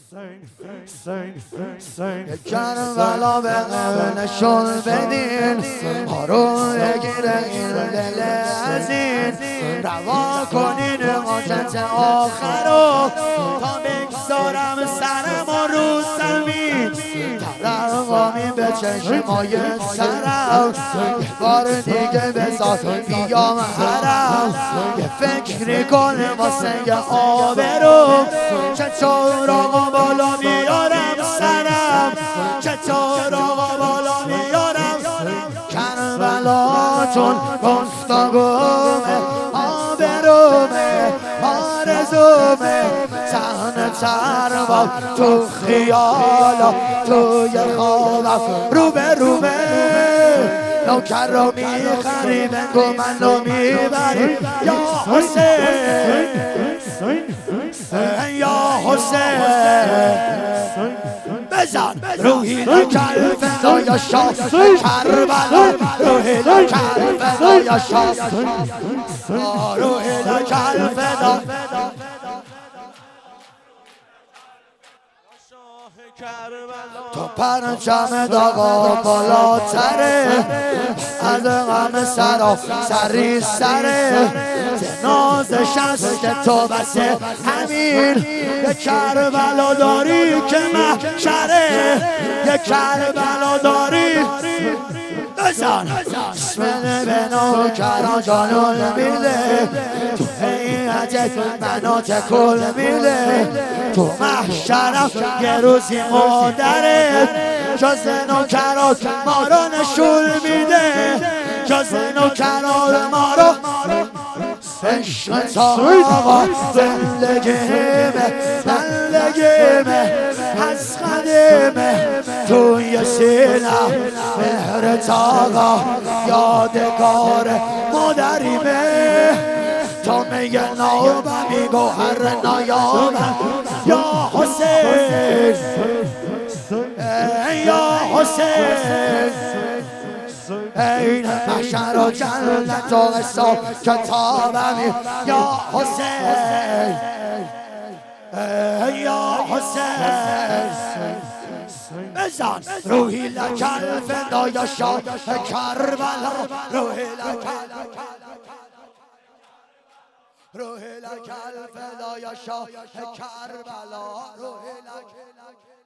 کربلا به نشون بدین ما رو بگیره این دل عزیز روا کنین حاجت آخر رو تا بگذارم سرم رو زمین ترقامی به چشمای سرم یه بار دیگه بذار بیام حرم یه فکری کنه واسه یه آبرو چطور آقا بالا میارم سرم چطور آقا بالا میارم کربلاتون گفتگومه آبرومه آرزومه تن تربم تو خیالا توی خوابم رو به رومه نوکر رو میخری بگو منو میبری یا حسین یا حسین بزن روحی لکل فدای شاه کربلا روحی لکل فدای شاه روحی لکل فدا تو پرچم داغا بالاتره از غم سرا سری سره نازش است که تو بس همین یه کربلا داری که محشره یه کربلا داری بزن اسمه به نوکران جانون میده تو حیعتت منو تکل میده تو محشرم یه روزی مادرت جز نوکرات ما رو نشون میده جز نوکرات ما رو عشق تا زندگیمه زندگیمه از قدیمه توی سینم مهر تاقا یادگار مادریمه تو میگه نابمی گوهر نایابم یا حسین یا حسین این محشر و جنت و قصه کتابمی یا حسین یا حسین بزن روحی لکل فدای شاه کربلا روحی لکل روحی لکل فدای شاه کربلا روحی لکل